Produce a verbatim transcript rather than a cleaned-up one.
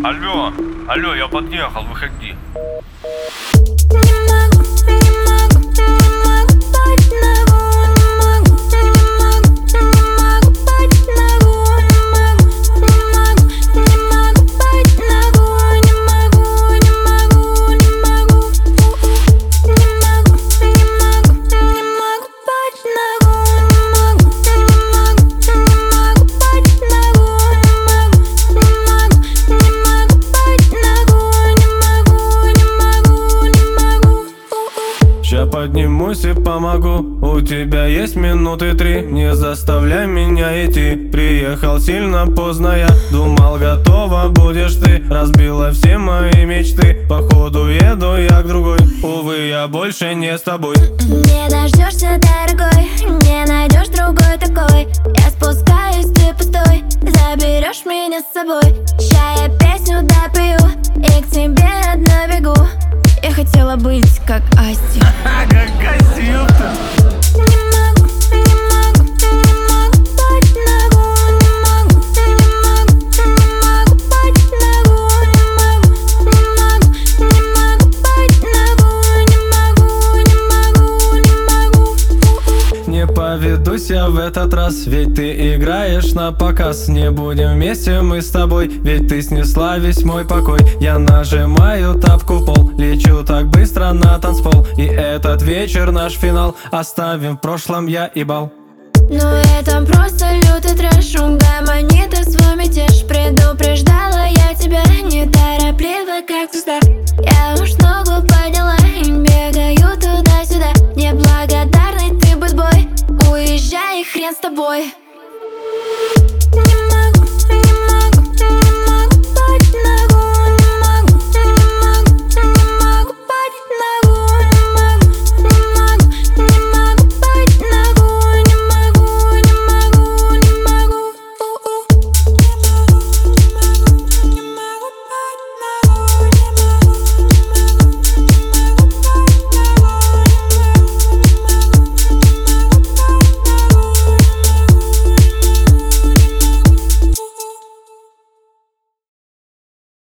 Алло, алло, я подъехал, выходи. Ща поднимусь и помогу. У тебя есть минуты три. Не заставляй меня идти. Приехал сильно поздно, я думал, готова будешь ты. Разбила все мои мечты. Походу еду я к другой. Увы, я больше не с тобой. Не дождешься, дорогой, не найдешь другой такой. Я спускаюсь, ты пустой. Заберешь меня с собой. Ща я песню допою и к тебе одна бегу. Я хотела быть как Асти. Как Асти, ёпта. Не могу, не могу, не могу быть ногу. Не могу, не могу, не могу быть ногу. Не могу, не могу, не могу быть ногу. Не могу, не могу, не могу. Не поведусь я в этот раз, ведь ты играешь на показ. Не будем вместе мы с тобой, ведь ты снесла весь мой покой. Я нажимаю тапку в пол, лечу так быстро на танцпол. И этот вечер наш финал, оставим в прошлом я и бал. Но это просто лютый трэш. Угомони ты свой мятеж. Предупреждала я тебя неторопливо, как звезда.